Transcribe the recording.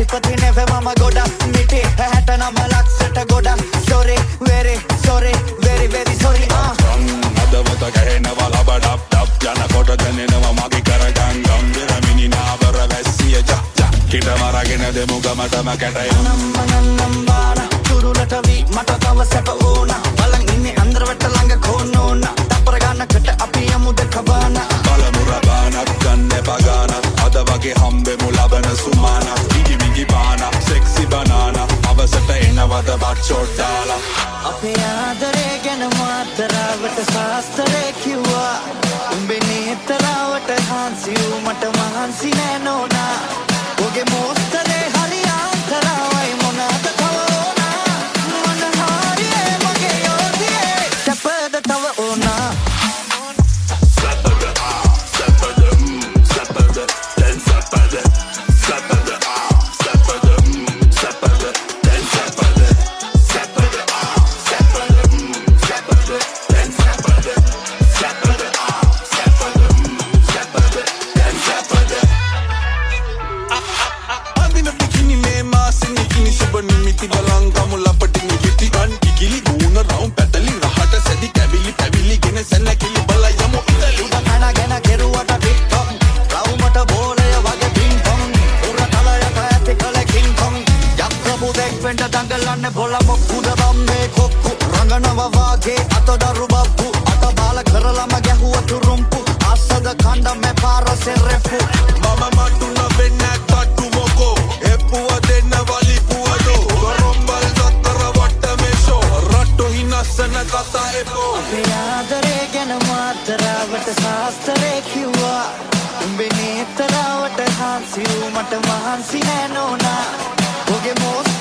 ඉපතිනේ මම ගොඩක් මිටි 69 ලක්ෂට ගොඩක් sorry very sorry very very sorry අදවත ගහනවා ලබඩප් ඩප් යනකොට දැනෙනවා මගේ කරගම් ගම්බිර මිනිනාවර වැස්සිය ජක් කිට මරගෙන දෙමු ගමටම කැටයම් නම් බාන තුරුලට වී මට තව සැප ඕන බලන් ඉන්නේ අන්දරවට ළඟ කොනෝන තපර ගන්නකට අපි යමු දෙක බාන බලමු රබානක් ගන්න පගානක් අද වගේ හම්බෙමු ලබන සුමානක් විගි විගි බාන සෙක්සි බනානා අවසට එනවද බච්චෝට් දාලා අපේ ආදරේ ගැන මාතරවට සාස්තරේ කිව්වා උඹේ නේතරවට හාන්සි මට මහන්සි නෑ නෝනා ඔගේ මොස්තරේ හරි ආන්තරවයි මොනද තව ඕනා මොන හරියේ මගේ යෝධියේ සැපද තව ඕනා මට මහන්සි නෑ නෝනා ඔගේ මොස්